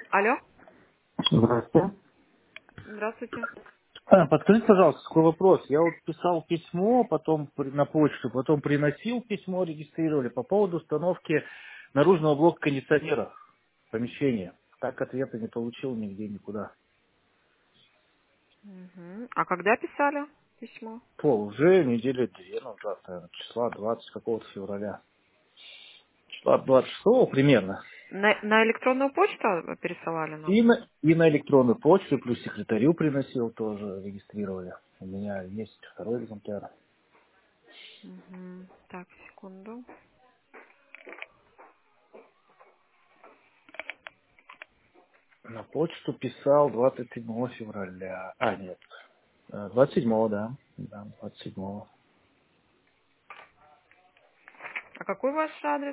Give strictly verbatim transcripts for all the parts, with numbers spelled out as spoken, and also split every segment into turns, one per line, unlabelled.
Алло,
Здравствуйте.
здравствуйте.
А, Подскажите, пожалуйста, такой вопрос. Я вот писал письмо, потом при- на почту, потом приносил письмо, регистрировали по поводу установки наружного блока кондиционера в помещении. Так ответа не получил нигде, никуда.
Мгм. А когда писали письмо?
То уже недели две назад, наверное, числа двадцать какого-то февраля. Числа двадцать шестого примерно.
На, на электронную почту пересылали нам?
И на, и на электронную почту, плюс секретарю приносил тоже, регистрировали. У меня есть второй экземпляр.
Мгм. Так, секунду.
На почту писал двадцать седьмого февраля. А, нет. э, двадцать седьмого, да. Да, двадцать седьмого.
А какой ваш адрес?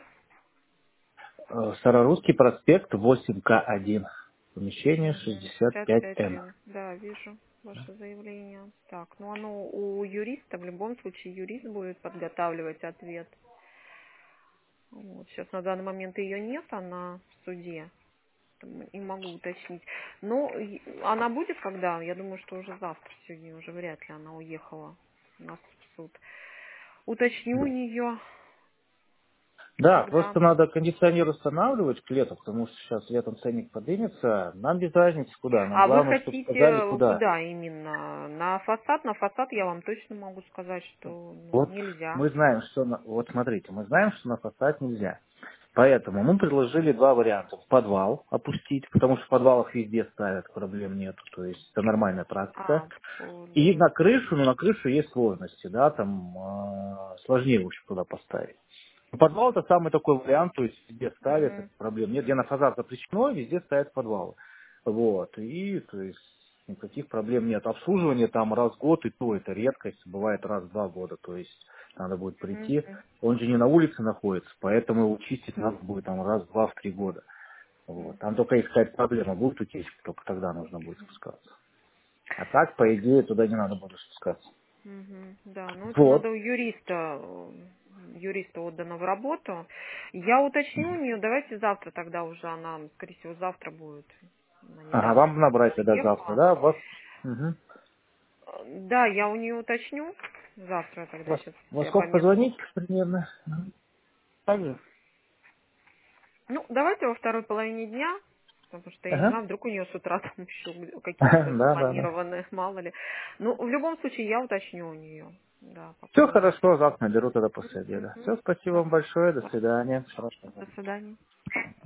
Э, Старорусский проспект восемь К один. Помещение
Угу.
шестьдесят
пять
пять
пять
М.
Н. Да, вижу ваше заявление. Так, ну оно у юриста, в любом случае юрист будет подготавливать ответ. Вот. Сейчас на данный момент ее нет, она в суде. М, Не могу уточнить. Но и- она будет когда? Я думаю, что уже завтра, сегодня уже вряд ли она уехала у нас в суд. Уточню у нее,
Да,
когда.
просто надо кондиционер устанавливать к лету, потому что сейчас летом ценник поднимется. Нам без разницы куда. Нам
А вы
главное, чтобы сказали,
хотите
куда.
куда именно? На фасад? На фасад я вам точно могу сказать, что ну,
Вот
нельзя.
мы знаем, что... на- Вот смотрите, мы знаем, что на фасад нельзя. Поэтому мы предложили два варианта. В подвал опустить, потому что в подвалах везде ставят, проблем нет. То есть это нормальная практика.
А,
И
поняла.
на крышу, но на крышу есть сложности, да, там э, сложнее, в общем, туда поставить. Но подвал это самый такой вариант, то есть везде ставят, это
Мгм.
проблем нет. Где на фасад запрещено, везде ставят подвал. Вот, и, то есть, никаких проблем нет. Обслуживание там раз в год, и то это редкость, бывает раз в два года, то есть надо будет прийти.
Мгм.
Он же не на улице находится, поэтому его чистить надо будет там раз в два, в три года. Вот. Там
Мгм.
только если какая-то проблема будет утечка, только тогда нужно будет спускаться. А так, по идее, туда не надо будет спускаться.
Мгм. Да, ну это надо
Вот.
у юриста, э, юриста отдано в работу. Я уточню у нее, давайте завтра тогда уже, она, скорее всего, завтра будет. Она
Ага,
недавно
вам набрать тогда завтра,
уехала.
да? Вас, мгм.
Э, Да, я у нее уточню. Завтра тогда
Вас,
сейчас
во
я
сколько
пометку.
позвонить примерно? Мгм. Так же?
Ну, давайте во второй половине дня, потому что я не
Ага.
знаю, вдруг у нее с утра там еще какие-то
Да, да, да.
запланированные, мало ли. Ну, в любом случае, я уточню у нее, да, по
Все
поводу.
хорошо, завтра наберу тогда после обеда.
Мгм.
Все, спасибо
Да.
вам большое, до свидания. Хорошо.
До свидания.